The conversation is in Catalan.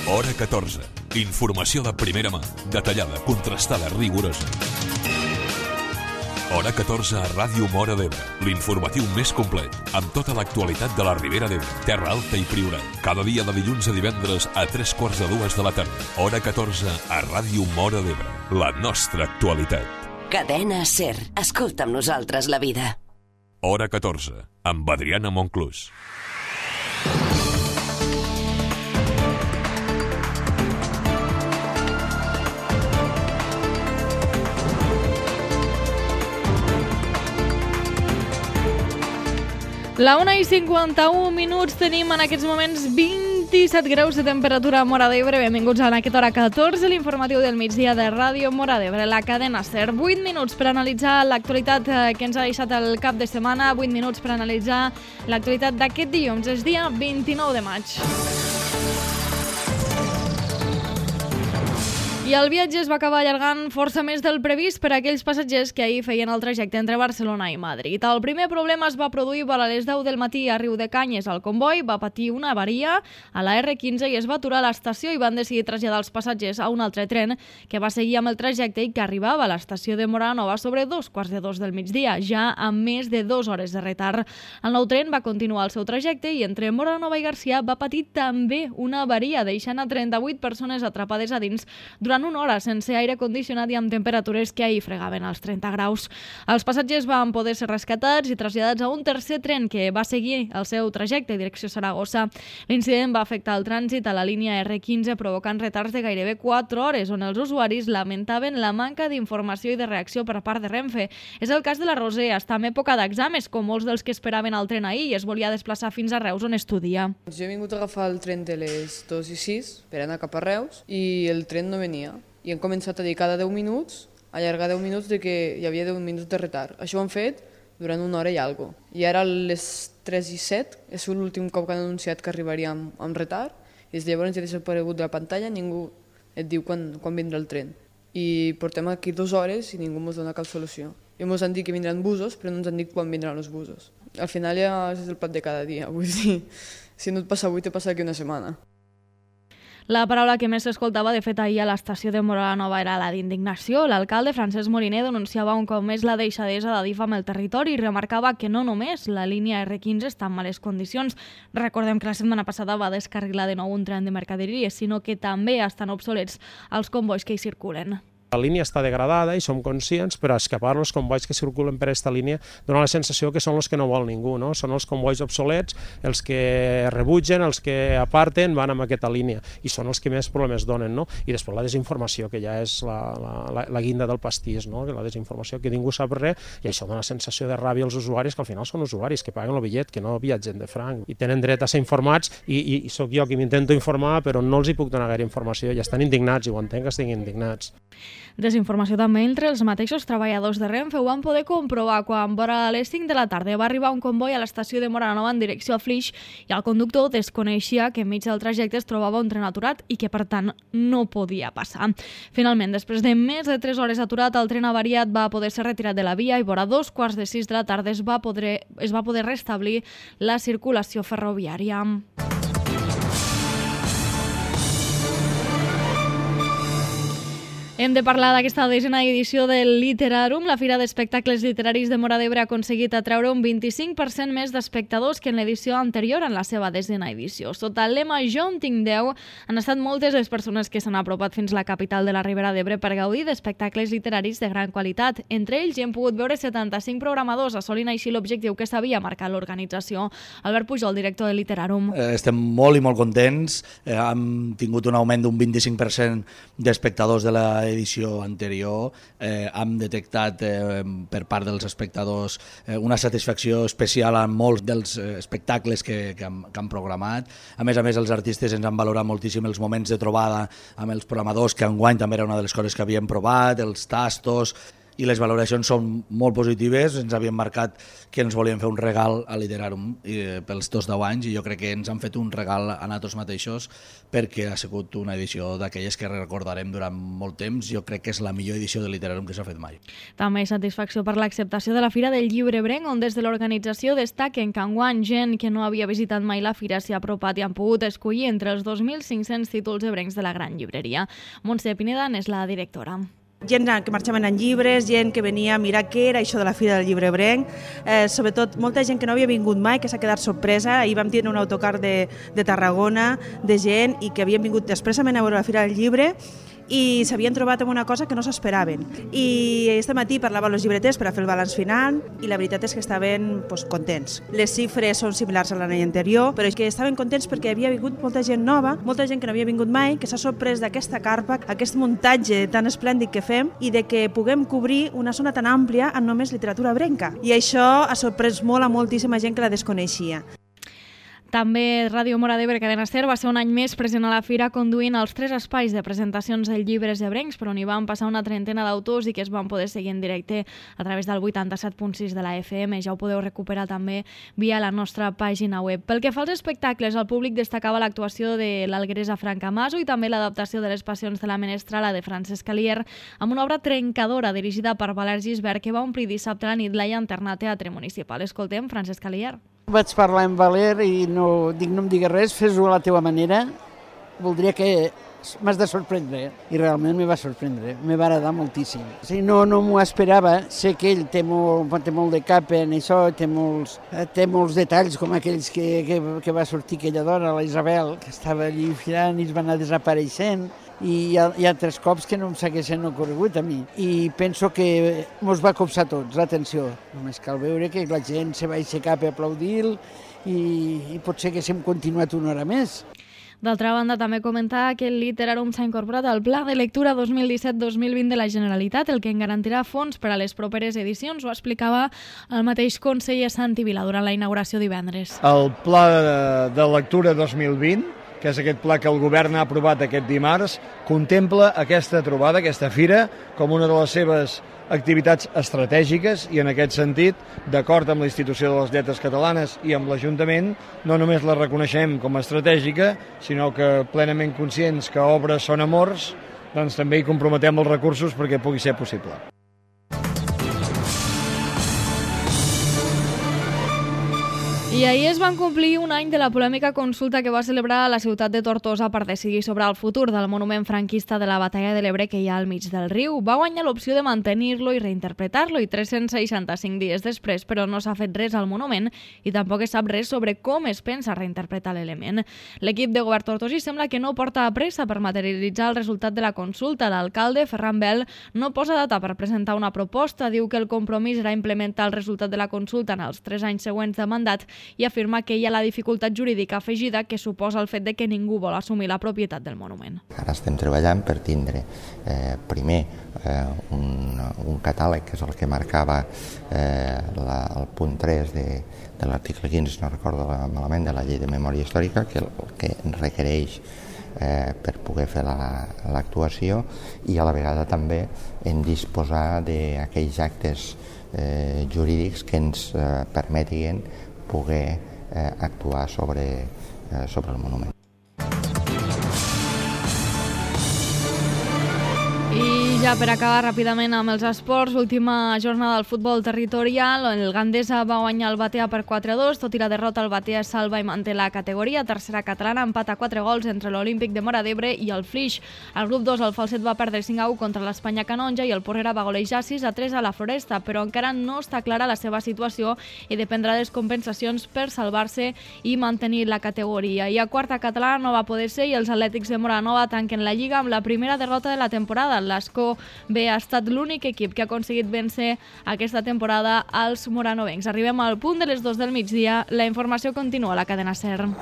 Hora 14. Informació de primera mà, detallada, contrastada, rigorosa. Hora 14 a Ràdio Móra d'Ebre, l'informatiu més complet, amb tota l'actualitat de la Ribera d'Ebre, Terra Alta i Priorat. Cada dia de dilluns a divendres a 3:45 de la tarda. Hora 14 a Ràdio Móra d'Ebre, la nostra actualitat. Cadena SER. Escolta amb nosaltres la vida. Hora 14, amb Adriana Monclús. La 1:51 tenim en aquests moments 27 graus de temperatura a Móra d'Ebre. Benvinguts a aquesta hora 14, l'informatiu del migdia de Ràdio Móra d'Ebre, la cadena SER. 8 minuts per analitzar l'actualitat que ens ha deixat el cap de setmana, 8 minuts per analitzar l'actualitat d'aquest dilluns, és dia 29 de maig. I el viatge es va acabar allargant força més del previst per a aquells passatgers que ahir feien el trajecte entre Barcelona i Madrid. El primer problema es va produir a les 10 del matí a Riudecanyes. El comboi va patir una avaria a la R15 i es va aturar a l'estació i van decidir traslladar els passatgers a un altre tren que va seguir amb el trajecte i que arribava a l'estació de Móra Nova sobre 2:45 del migdia, ja amb més de 2 hores de retard. El nou tren va continuar el seu trajecte i entre Móra Nova i Garcia va patir també una avaria, deixant a 38 persones atrapades a dins durant una hora sense aire condicionat i amb temperatures que ahir fregaven els 30 graus. Els passatgers van poder ser rescatats i traslladats a un tercer tren que va seguir el seu trajecte en direcció a Saragossa. L'incident va afectar el trànsit a la línia R15 provocant retards de gairebé 4 hores on els usuaris lamentaven la manca d'informació i de reacció per part de Renfe. És el cas de la Roser, està en època d'exàmens com molts dels que esperaven el tren ahir i es volia desplaçar fins a Reus on estudia. Jo he vingut a agafar el tren de les 2:06 per anar cap a Reus i el tren no venia. I hem començat a dir cada 10 minuts, allargar 10 minuts de que hi havia 10 minuts de retard. Això ho han fet durant una hora i alguna cosa. I ara a les 3:07 és l'últim cop que han anunciat que arribaríem amb retard i des de llavors ja ha desaparegut de la pantalla, ningú et diu quan vindrà el tren. I portem aquí 2 hores i ningú ens dona cap solució. I ens han dit que vindran busos, però no ens han dit quan vindran els busos. Al final ja és el plat de cada dia, vull dir, si no et passa avui, te passa aquí una setmana. La paraula que més s'escoltava, de fet, ahir a l'estació de Móra Nova era la d'indignació. L'alcalde Francesc Moliner denunciava un cop més la deixadesa d'Adif amb el territori i remarcava que no només la línia R15 està en males condicions. Recordem que la setmana passada va descarrilar de nou un tren de mercaderies, sinó que també estan obsolets els convois que hi circulen. La línia està degradada i som conscients, però escapar els convois que circulen per aquesta línia dona la sensació que són els que no vol ningú, no? Són els convois obsolets, els que rebutgen, els que aparten, van amb aquesta línia i són els que més problemes donen, no? I després la desinformació, que ja és la guinda del pastís, no? La desinformació, que ningú sap res, i això dona sensació de ràbia als usuaris, que al final són usuaris que paguen el bitllet, que no viatgen de franc i tenen dret a ser informats, i sóc jo qui m'intento informar, però no els hi puc donar gaire informació, i estan indignats, i ho entenc que estiguin indignats. Desinformació també entre els mateixos treballadors de Renfe. Ho van poder comprovar quan vora les 5 de la tarda va arribar un comboi a l'estació de Móra Nova en direcció a Flix i el conductor desconeixia que enmig del trajecte es trobava un tren aturat i que, per tant, no podia passar. Finalment, després de més de 3 hores aturat, el tren avariat va poder ser retirat de la via i vora 2:45 de la tarda es va poder restablir la circulació ferroviària. Hem de parlar d'aquesta 10a edició del Literarum. La Fira d'Espectacles Literaris de Móra d'Ebre ha aconseguit atreure un 25% més d'espectadors que en l'edició anterior, en la seva 10a edició. Sota el lema Jo en tinc 10, han estat moltes les persones que s'han apropat fins a la capital de la Ribera d'Ebre per gaudir d'espectacles literaris de gran qualitat. Entre ells hi hem pogut veure 75 programadors, assolint així l'objectiu que s'havia marcat l'organització. Albert Pujol, director del Literarum. Estem molt i molt contents. Hem tingut un augment d'un 25% d'espectadors de la edició anterior. Hem detectat per part dels espectadors una satisfacció especial amb molts dels espectacles que han programat. A més, els artistes ens han valorat moltíssim els moments de trobada amb els programadors, que enguany també era una de les coses que havíem provat, els tastos. i les valoracions són molt positives. Ens havien marcat que ens volien fer un regal a Literarum pels 10 anys i jo crec que ens han fet un regal a nosaltres mateixos perquè ha sigut una edició d'aquelles que recordarem durant molt temps. Jo crec que és la millor edició de Literarum que s'ha fet mai. També satisfacció per l'acceptació de la Fira del Llibre Ebrenc, on des de l'organització destaquen que enguany gent que no havia visitat mai la fira s'hi ha apropat i han pogut escollir entre els 2.500 títols ebrencs de la gran llibreria. Montse Pineda n'és la directora. Gent que marxaven en llibres, gent que venia a mirar què era això de la Fira del Llibre Ebrenc, sobretot molta gent que no havia vingut mai, que s'ha quedat sorpresa. Ahir vam tenir un autocar de Tarragona, de gent, i que havien vingut expressament a veure la Fira del Llibre i s'havien trobat amb una cosa que no s'esperaven. I este matí parlava amb els llibreters per a fer el balanç final i la veritat és que estaven contents. Les xifres són similars a l'any anterior, però és que estaven contents perquè havia vingut molta gent nova, molta gent que no havia vingut mai, que s'ha sorprès d'aquesta carpa, aquest muntatge tan esplèndid que fem i de que puguem cobrir una zona tan àmplia amb només literatura ebrenca. I això ha sorprès molt a moltíssima gent que la desconeixia. També Ràdio Móra d'Ebre Cadena Ser va ser un any més present a la fira conduint els 3 espais de presentacions de llibres ebrencs, però on hi van passar una trentena d'autors i que es van poder seguir en directe a través del 87.6 de la FM. Ja ho podeu recuperar també via la nostra pàgina web. Pel que fa als espectacles, el públic destacava l'actuació de l'algueresa Franca Maso i també l'adaptació de les passions de la menestrala de Francesc Alier amb una obra trencadora dirigida per Valer Gisbert que va omplir dissabte a la nit la Llanterna Teatre Municipal. Escoltem Francesc Alier. Vaig parlar amb Valer i no em digues res, fes-ho a la teva manera. Voldria que m'has de sorprendre. I realment me va sorprendre, me va agradar moltíssim. Si no m'ho esperava, sé que ell té molt de cap en això, té molts detalls com aquells que va sortir aquella dona, la Isabel, que estava allí filant i es va anar desapareixent. I hi ha 3 cops que no em segueixen ocorregut a mi. I penso que mos va copsar tots l'atenció. Només cal veure que la gent se va aixecar per aplaudir i potser que s'hem continuat una hora més. D'altra banda, també comentar que el Literarum s'ha incorporat al Pla de Lectura 2017-2020 de la Generalitat, el que en garantirà fons per a les properes edicions. Ho explicava el mateix conseller Santi Vila durant la inauguració divendres. El Pla de Lectura 2020, que és aquest pla que el govern ha aprovat aquest dimarts, contempla aquesta trobada, aquesta fira, com una de les seves activitats estratègiques i en aquest sentit, d'acord amb la Institució de les Lletres Catalanes i amb l'Ajuntament, no només la reconeixem com a estratègica, sinó que plenament conscients que obres són amors, doncs també hi comprometem els recursos perquè pugui ser possible. I ahir es van complir un any de la polèmica consulta que va celebrar la ciutat de Tortosa per decidir sobre el futur del monument franquista de la Batalla de l'Ebre que hi ha al mig del riu. Va guanyar l'opció de mantenir-lo i reinterpretar-lo i 365 dies després, però no s'ha fet res al monument i tampoc es sap res sobre com es pensa reinterpretar l'element. L'equip de govern tortosí sembla que no porta a pressa per materialitzar el resultat de la consulta. L'alcalde, Ferran Bel, no posa data per presentar una proposta. Diu que el compromís era implementar el resultat de la consulta en els 3 anys següents de mandat i afirma que hi ha la dificultat jurídica afegida que suposa el fet de que ningú vol assumir la propietat del monument. Ara estem treballant per tindre primer un catàleg, que és el que marcava el punt 3 de l'article 15, no recordo malament, de la llei de memòria històrica, que requereix per poder fer l'actuació i a la vegada també en disposar d'aquells actes jurídics que ens permetin poder actuar sobre el monument. I ja per acabar ràpidament amb els esports, última jornada del futbol territorial, el Gandesa va guanyar el Batea per 4-2, tot i la derrota el Batea salva i manté la categoria. Tercera catalana, empat a 4 gols entre l'Olímpic de Móra d'Ebre i el Flix. Al grup 2 el Falset va perdre 5-1 contra l'Espanya Canonja i el Porrera va golejar 6-3 a la Floresta, però encara no està clara la seva situació i dependrà de les compensacions per salvar-se i mantenir la categoria. I a quarta catalana no va poder ser i els Atlètics de Móra Nova tanquen la Lliga amb la primera derrota de la temporada. L'Escó B ha estat l'únic equip que ha aconseguit vèncer aquesta temporada als moranovencs. Arribem al punt de les 2 del migdia. La informació continua a la cadena SER.